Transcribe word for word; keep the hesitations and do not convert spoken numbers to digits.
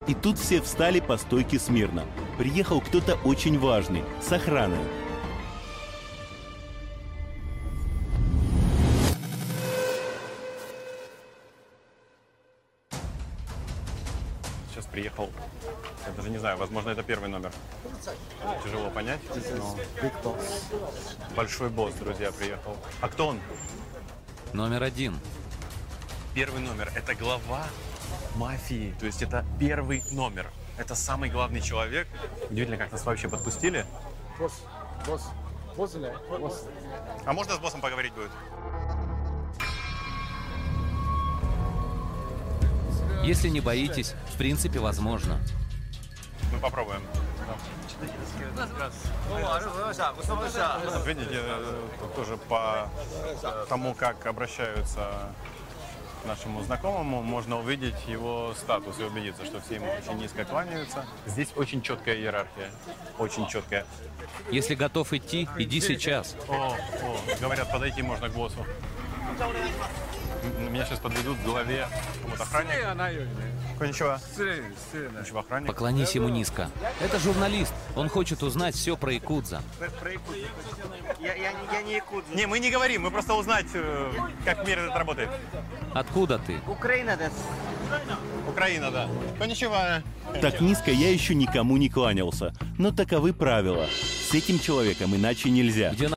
И тут все встали по стойке смирно. Приехал кто-то очень важный, с охраной. Сейчас приехал, я даже не знаю, возможно, это первый номер. Тяжело понять, но большой босс, друзья, приехал. А кто он? Номер один. Первый номер – это глава мафии, то есть это первый номер. Это самый главный человек. Удивительно, как нас вообще подпустили. Босс, босс, босс, босс. А можно с боссом поговорить будет? Если не боитесь, в принципе, возможно. Мы попробуем. Видите, тут тоже по тому, как обращаются к нашему знакомому, можно увидеть его статус и убедиться, что все ему очень низко кланяются. Здесь очень четкая иерархия, очень четкая. Если готов идти, иди сейчас. О, о, говорят, подойти можно к боссу. Меня сейчас подведут к главе какому-то охраннику. Коничева. Коничева, охранник. Поклонись ему низко. Это журналист. Он хочет узнать все про якудза. Я, я, я не якудза. Не, мы не говорим, мы просто узнать, как мир этот работает. Откуда ты? Украина, да. Украина, да. Коничева. Так низко я еще никому не кланялся. Но таковы правила. С этим человеком иначе нельзя. Где